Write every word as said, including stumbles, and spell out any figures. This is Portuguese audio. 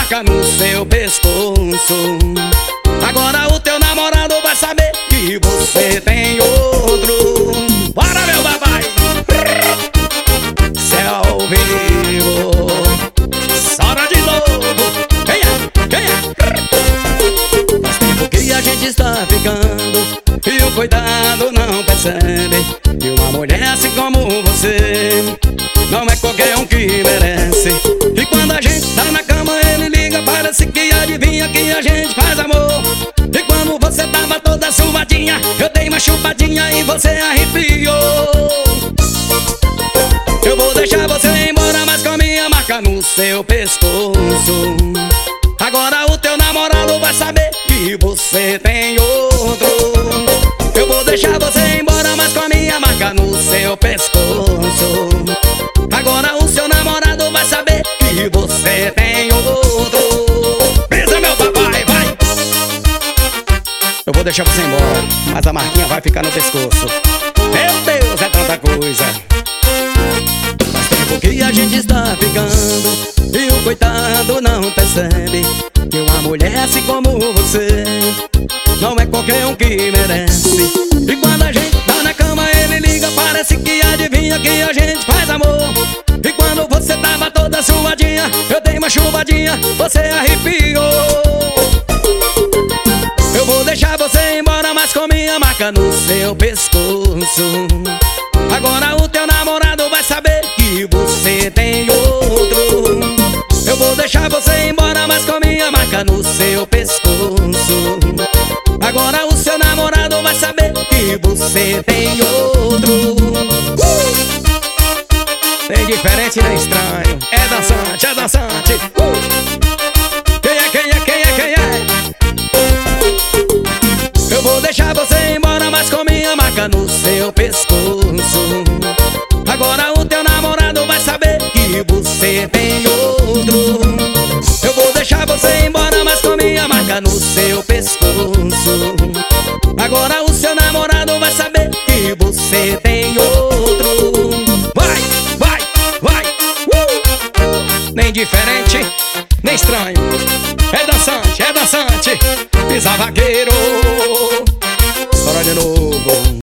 marca no seu pescoço. Agora o teu namorado vai saber que você tem outro. Bora, meu papai! Céu ao vivo, sora de novo. Quem é? Quem é? Faz tempo que a gente está ficando e o coitado não percebe que uma mulher assim como você não é qualquer um que merece. E quando a gente tá na cama ele liga, parece que adivinha que a gente faz amor. E quando você tava toda suadinha, eu dei uma chupadinha e você arrepiou. Eu vou deixar você embora, mas com a minha marca no seu pescoço. Agora o teu namorado vai saber que você tem outro. Eu vou deixar você embora, mas com a minha marca no seu pescoço. Agora o seu namorado vai saber que você tem outro. Pisa, meu papai, vai! Eu vou deixar você embora, mas a marquinha vai ficar no pescoço. Meu Deus, é tanta coisa. Faz tempo que a gente está ficando e o coitado não percebe que uma mulher assim como você não é qualquer um que merece. E quando a gente tá na cama ele liga, parece que adivinha que a gente faz amor. E quando você tava toda suadinha, eu dei uma chuvadinha, você arrepiou. Eu vou deixar você embora, mas com minha marca no seu pescoço. Agora o teu namorado vai saber que você tem outro. Eu vou deixar você embora, mas com minha marca no seu pescoço. Agora o seu namorado vai saber que você tem outro. uh! Tem diferente, nem estranho. É dançante, é dançante. uh! Quem é, quem é, quem é, quem é? Eu vou deixar você embora, mas com minha marca no seu pescoço. Agora o teu namorado vai saber que você tem outro. Eu vou deixar você embora, mas com minha marca no seu pescoço. Agora o seu namorado vai saber que você tem outro. Vai, vai, vai! uh! Nem diferente, nem estranho. É dançante, é dançante. Pisa vaqueiro.